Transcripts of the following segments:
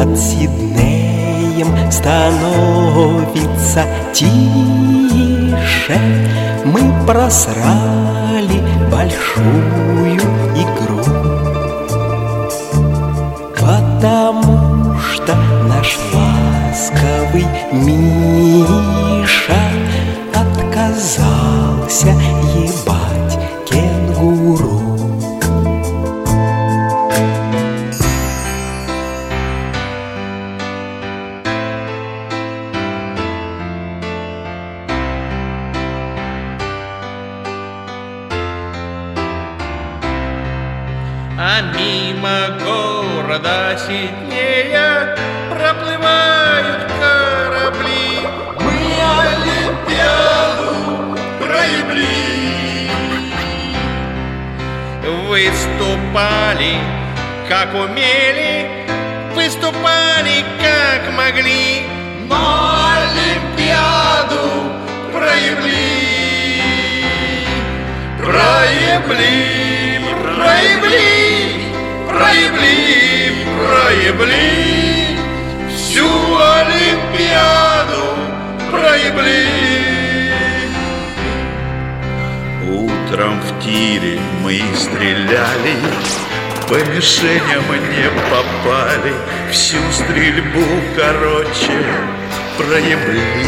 над Сиднеем становится тише. Мы просрали большую игру, потому что наш ласковый Миша отказался ебать кенгуру. А мимо города Сиднея проплывают корабли. Мы Олимпиаду проебли. Выступали, как умели, выступали, как могли, но Олимпиаду проебли. Проебли, проебли, проебли, проебли. Всю Олимпиаду проебли. Утром в тире мы стреляли, по мишеням не попали. Всю стрельбу, короче, проебли.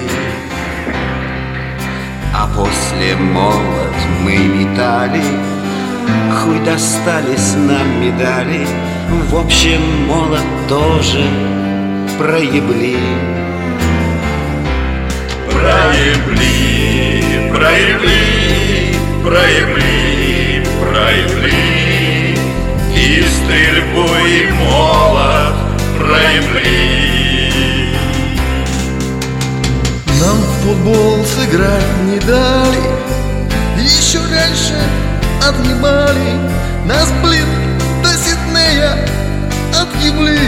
А после молот мы метали, хуй достались нам медали. В общем, молот тоже проебли. Проебли, проебли, проебли, проебли. И стрельбу, и молот проебли. Нам в футбол сыграть не дали, еще раньше отъебали. Нас, блин, до Сиднея отъебли.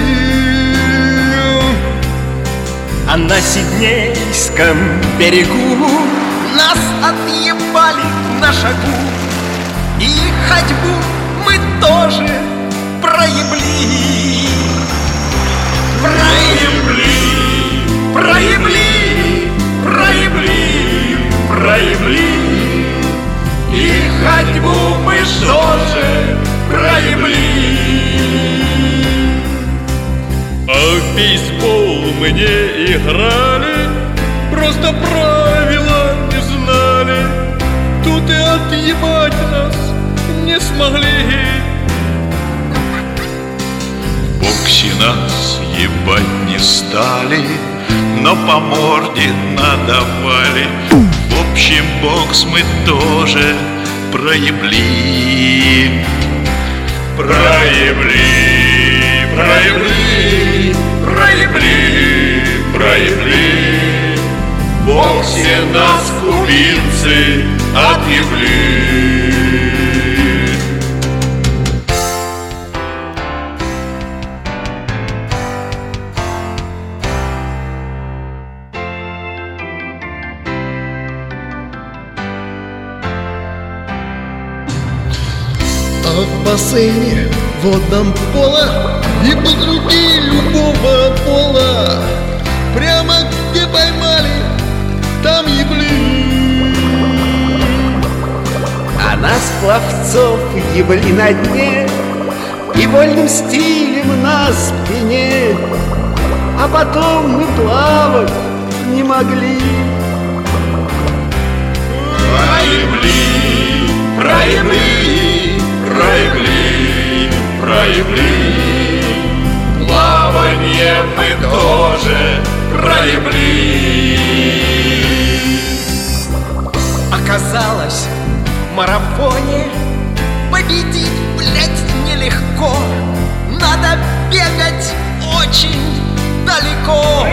А на Сиднейском берегу нас отъебали на шагу. И ходьбу мы тоже проебли. Проебли, проебли, проебли, проебли. И ходьбу мы тоже проебли. А в бейсбол мы не играли, просто правила не знали. Тут и отъебать нас не смогли. В боксе нас ебать не стали, но по морде надавали. В общем, бокс мы тоже проебли. Проебли, проебли, проебли, проебли. В боксе нас кубинцы отъебли. А в бассейне водном пола и подруги любого пола. Прямо где поймали, там ебли. А нас, пловцов, ебли на дне и вольным стилем на спине. А потом мы плавать не могли. Проебли, проебли, проебли, проебли. Плавание мы тоже проебли. Оказалось, в марафоне победить, блядь, нелегко. Надо бегать очень далеко.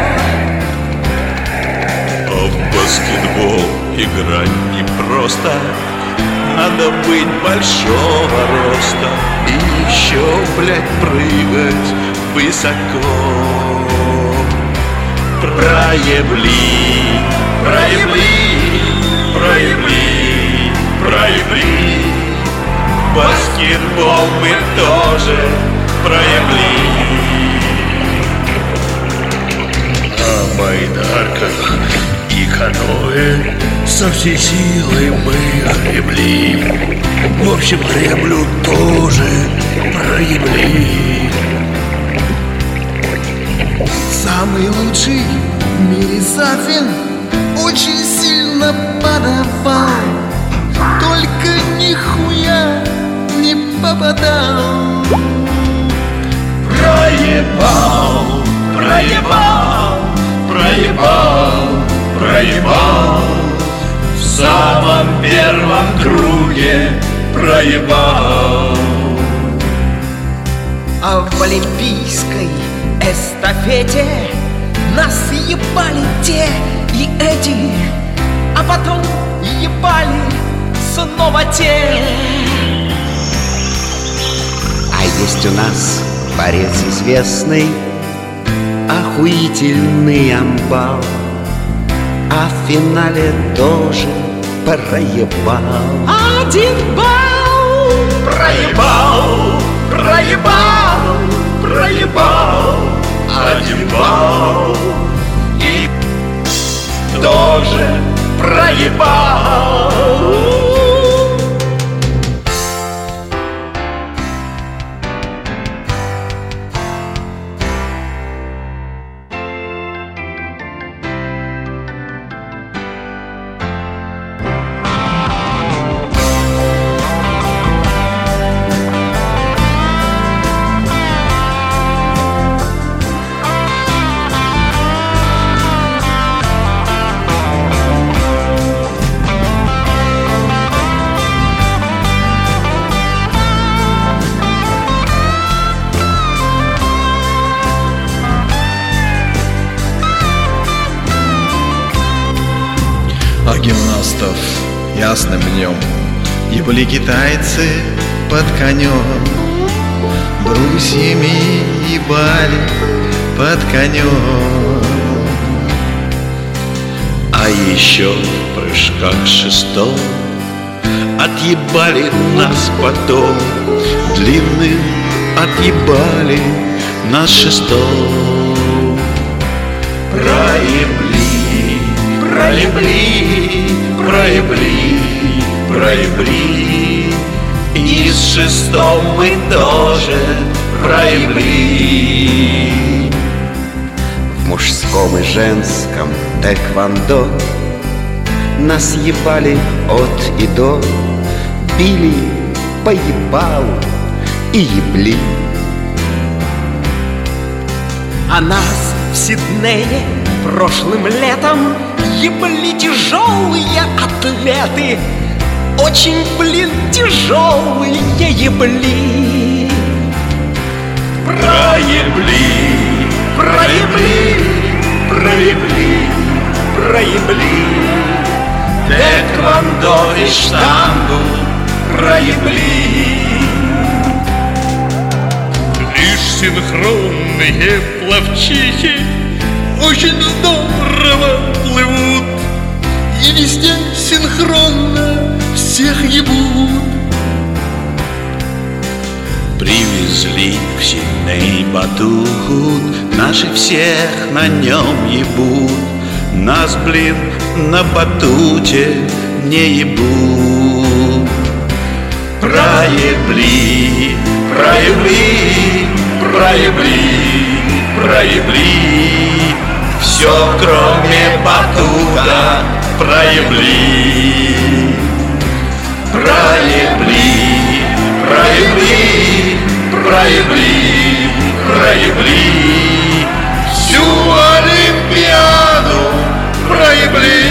А в баскетбол играть непросто. Надо быть большого роста и еще, блядь, прыгать высоко. Проебли, Проебли, проебли, проебли. Баскетбол мы тоже проебли. байдарках и каноэ со всей силой мы гребли. В общем, греблю тоже проебли. Самый лучший в мире Сафин очень сильно подавал, только нихуя не попадал. Проебал, проебал, проебал, проебал. В самом первом круге проебал. А в олимпийской эстафете нас ебали те и эти, а потом ебали снова те. А есть у нас борец известный, охуительный амбал, а в финале тоже проебал. 1 балл! Проебал, проебал, проебал. 1 балл. И тоже проебал. А гимнастов ясным днем ебли китайцы под конем, брусьями ебали под конем. А еще в прыжках шестом отъебали нас потом, длинным отъебали нас шестом. Проебли, проебли, проебли, проебли. И с шестом мы тоже проебли. В мужском и женском тэквондо нас ебали от и до, били по ебалу и ебли. А нас в Сиднее прошлым летом ебли тяжелые атлеты, очень, блин, тяжелые ебли. Проебли, проебли, проебли, проебли. Тэквондо и штангу проебли. Лишь синхронные пловчихи очень здорово плывут, И везде синхронно всех ебут. Привезли в Сидней батут, наши всех на нем ебут. Нас, блин, на батуте не ебут. Проебли, проебли, проебли, проебли. Все, кроме батута, проебли. Проебли, проебли, проебли, проебли. Всю Олимпиаду проебли.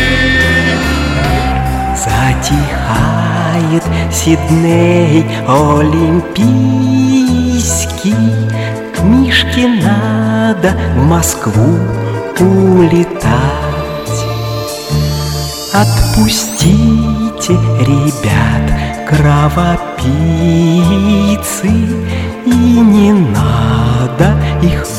Затихает Сидней олимпийский, к Мишке надо в Москву улетать. Отпустите, ребят, кровопийцы, и не надо их